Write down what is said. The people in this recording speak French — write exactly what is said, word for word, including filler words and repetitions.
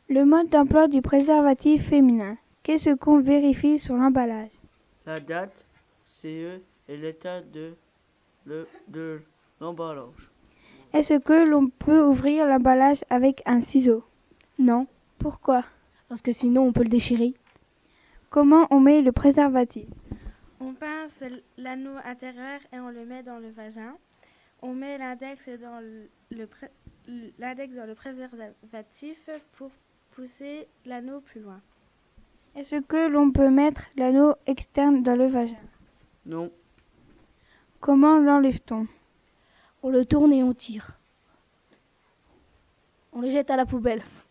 Le mode d'emploi du préservatif féminin. Qu'est-ce qu'on vérifie sur l'emballage? La date, C E et l'état de, le, de l'emballage. Est-ce que l'on peut ouvrir l'emballage avec un ciseau? Non, Pourquoi? parce que sinon on peut le déchirer. Comment on met le préservatif? On pince l'anneau intérieur et on le met dans le vagin. On met l'index dans le, le, pré, l'index dans le préservatif pour pousser l'anneau plus loin. Est-ce que l'on peut mettre l'anneau externe dans le vagin? Non. Comment l'enlève-t-on? On le tourne et on tire. On le jette à la poubelle.